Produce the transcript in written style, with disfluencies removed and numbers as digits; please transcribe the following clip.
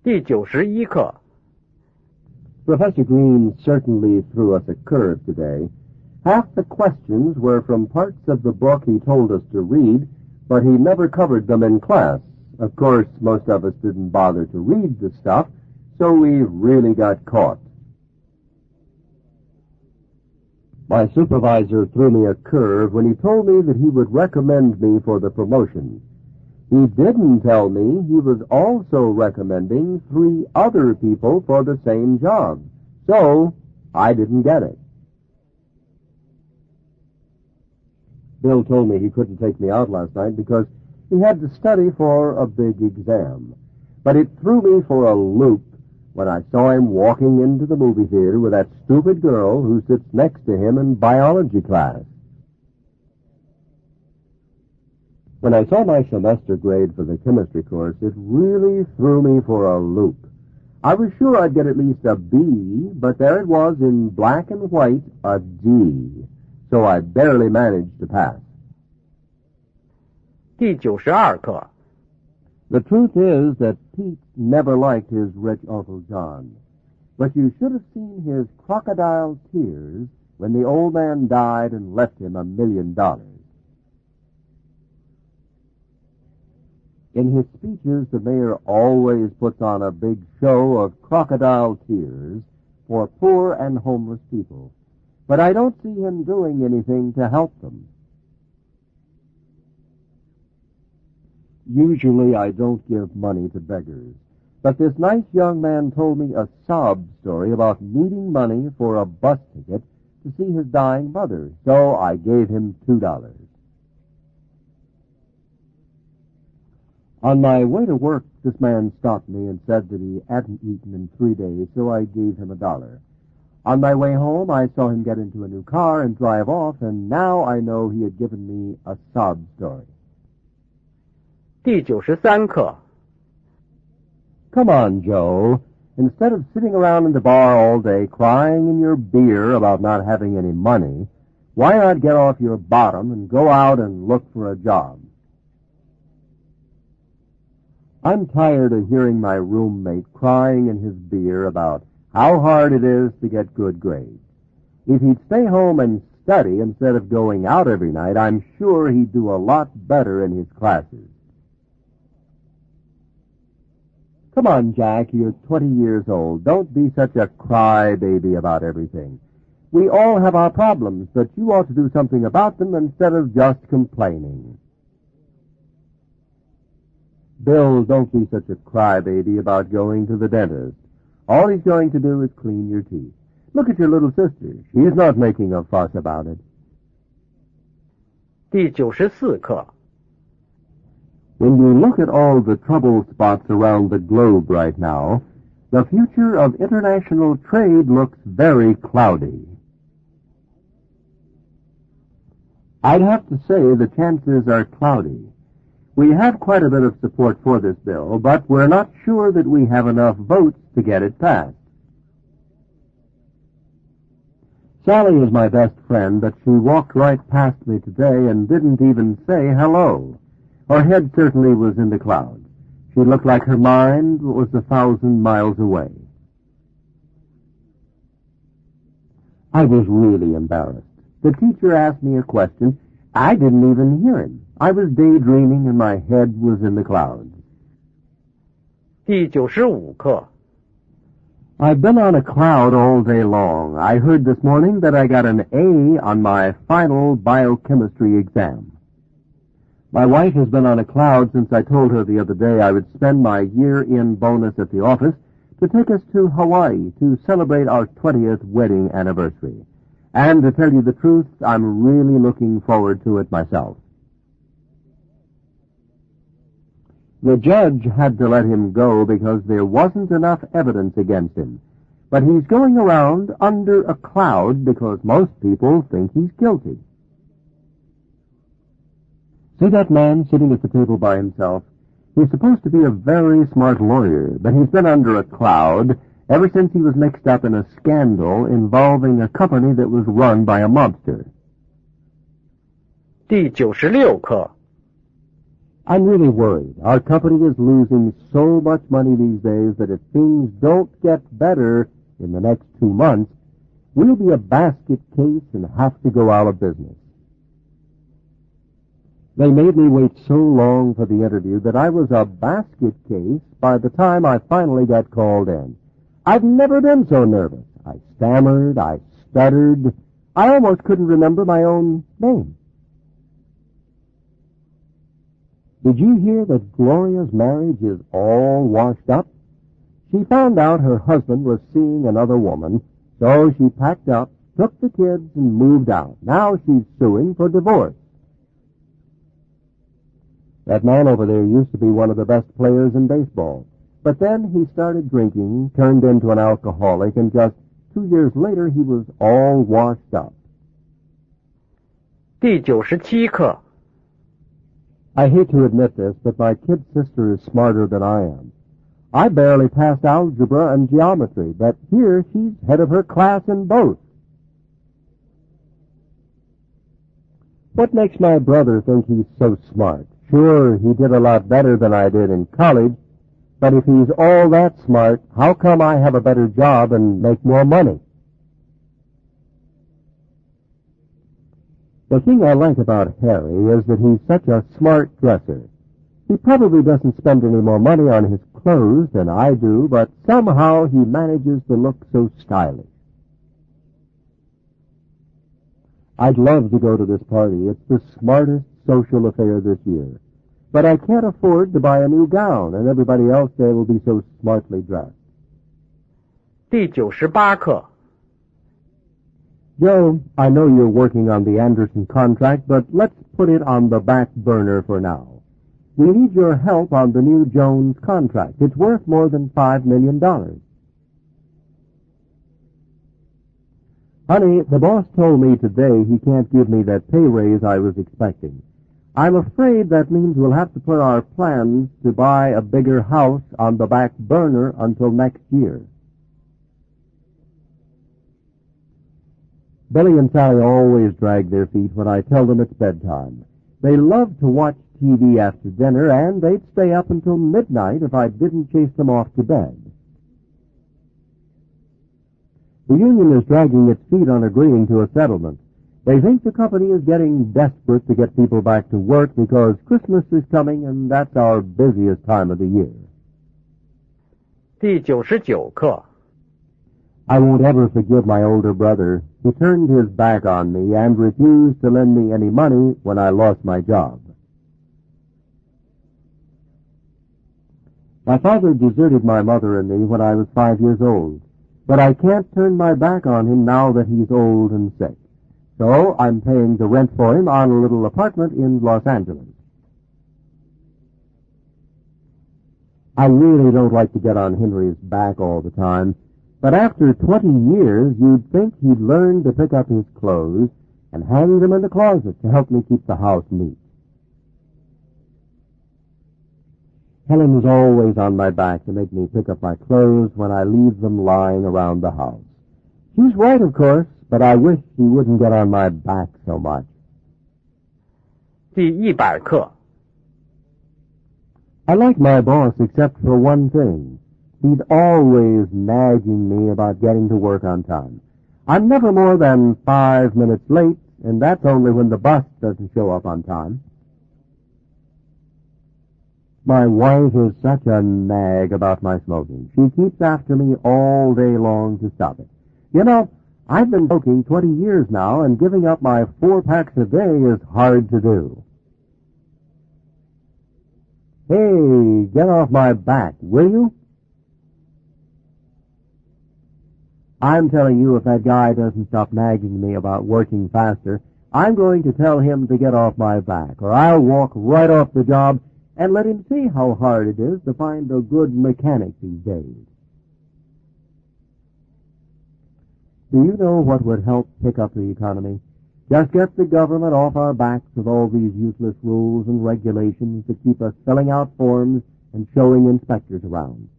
第91课 Professor Green certainly threw us a curve today. Half the questions were from parts of the book he told us to read, but he never covered them in class. Of course, most of us didn't bother to read the stuff, so we really got caught. My supervisor threw me a curve when he told me that he would recommend me for the promotion. He didn't tell me he was also recommending 3 other people for the same job. So, I didn't get it. Bill told me he couldn't take me out last night because he had to study for a big exam. But it threw me for a loop when I saw him walking into the movie theater with that stupid girl who sits next to him in biology class. When I saw my semester grade for the chemistry course, it really threw me for a loop. I was sure I'd get at least a B, but there it was in black and white, a D. So I barely managed to pass. 第92课 The truth is that Pete never liked his rich Uncle John. But you should have seen his crocodile tears when the old man died and left him $1 million. In his speeches, the mayor always puts on a big show of crocodile tears for poor and homeless people. But I don't see him doing anything to help them. Usually I don't give money to beggars, but this nice young man told me a sob story about needing money for a bus ticket to see his dying mother, so I gave him $2. On my way to work, this man stopped me and said that he hadn't eaten in 3 days, so I gave him $1. On my way home, I saw him get into a new car and drive off, and now I know he had given me a sob story. 第93课 Come on, Joe. Instead of sitting around in the bar all day crying in your beer about not having any money, why not get off your bottom and go out and look for a job? I'm tired of hearing my roommate crying in his beer about how hard it is to get good grades. If he'd stay home and study instead of going out every night, I'm sure he'd do a lot better in his classes. Come on, Jack, you're 20 years old. Don't be such a crybaby about everything. We all have our problems, but you ought to do something about them instead of just complaining. Bill, don't be such a crybaby about going to the dentist. All he's going to do is clean your teeth. Look at your little sister. She's not making a fuss about it. 第94课 When you look at all the trouble spots around the globe right now, the future of international trade looks very cloudy. I'd have to say the chances are cloudy. We have quite a bit of support for this bill, but we're not sure that we have enough votes to get it passed. Sally is my best friend, but she walked right past me today and didn't even say hello. Her head certainly was in the clouds. She looked like her mind was 1,000 miles away. I was really embarrassed. The teacher asked me a question. I didn't even hear him. I was daydreaming and my head was in the clouds. 第95课 I've been on a cloud all day long. I heard this morning that I got an A on my final biochemistry exam. My wife has been on a cloud since I told her the other day I would spend my year-end bonus at the office to take us to Hawaii to celebrate our 20th wedding anniversary. And to tell you the truth, I'm really looking forward to it myself. The judge had to let him go because there wasn't enough evidence against him. But he's going around under a cloud because most people think he's guilty. See that man sitting at the table by himself? He's supposed to be a very smart lawyer, but he's been under a cloud ever since he was mixed up in a scandal involving a company that was run by a mobster. 第96课 I'm really worried. Our company is losing so much money these days that if things don't get better in the next 2 months, we'll be a basket case and have to go out of business. They made me wait so long for the interview that I was a basket case by the time I finally got called in. I've never been so nervous. I stammered, I stuttered, I almost couldn't remember my own name. Did you hear that Gloria's marriage is all washed up? She found out her husband was seeing another woman, so she packed up, took the kids, and moved out. Now she's suing for divorce. That man over there used to be one of the best players in baseball. But then he started drinking, turned into an alcoholic, and just 2 years later he was all washed up. 第97课 I hate to admit this, but my kid sister is smarter than I am. I barely passed algebra and geometry, but here she's head of her class in both. What makes my brother think he's so smart? Sure, he did a lot better than I did in college, but if he's all that smart, how come I have a better job and make more money? The thing I like about Harry is that he's such a smart dresser. He probably doesn't spend any more money on his clothes than I do, but somehow he manages to look so stylish. I'd love to go to this party. It's the smartest social affair this year. But I can't afford to buy a new gown, and everybody else there will be so smartly dressed. 第98课 Joe, I know you're working on the Anderson contract, but let's put it on the back burner for now. We need your help on the new Jones contract. It's worth more than $5 million. Honey, the boss told me today he can't give me that pay raise I was expecting. I'm afraid that means we'll have to put our plans to buy a bigger house on the back burner until next year. Billy and Sally always drag their feet when I tell them it's bedtime. They love to watch TV after dinner, and they'd stay up until midnight if I didn't chase them off to bed. The union is dragging its feet on agreeing to a settlement. They think the company is getting desperate to get people back to work because Christmas is coming, and that's our busiest time of the year. 第99课 I won't ever forgive my older brother. He turned his back on me and refused to lend me any money when I lost my job. My father deserted my mother and me when I was 5 years old, but I can't turn my back on him now that he's old and sick. So I'm paying the rent for him on a little apartment in Los Angeles. I really don't like to get on Henry's back all the time, but after 20 years, you'd think he'd learn to pick up his clothes and hang them in the closet to help me keep the house neat. Helen is always on my back to make me pick up my clothes when I leave them lying around the house. She's right, of course, but I wish she wouldn't get on my back so much. 第100课 I like my boss except for one thing. He's always nagging me about getting to work on time. I'm never more than 5 minutes late, and that's only when the bus doesn't show up on time. My wife is such a nag about my smoking. She keeps after me all day long to stop it. You know, I've been smoking 20 years now, and giving up my 4 packs a day is hard to do. Hey, get off my back, will you? I'm telling you, if that guy doesn't stop nagging me about working faster, I'm going to tell him to get off my back, or I'll walk right off the job and let him see how hard it is to find a good mechanic these days. Do you know what would help pick up the economy? Just get the government off our backs with all these useless rules and regulations that keep us filling out forms and showing inspectors around.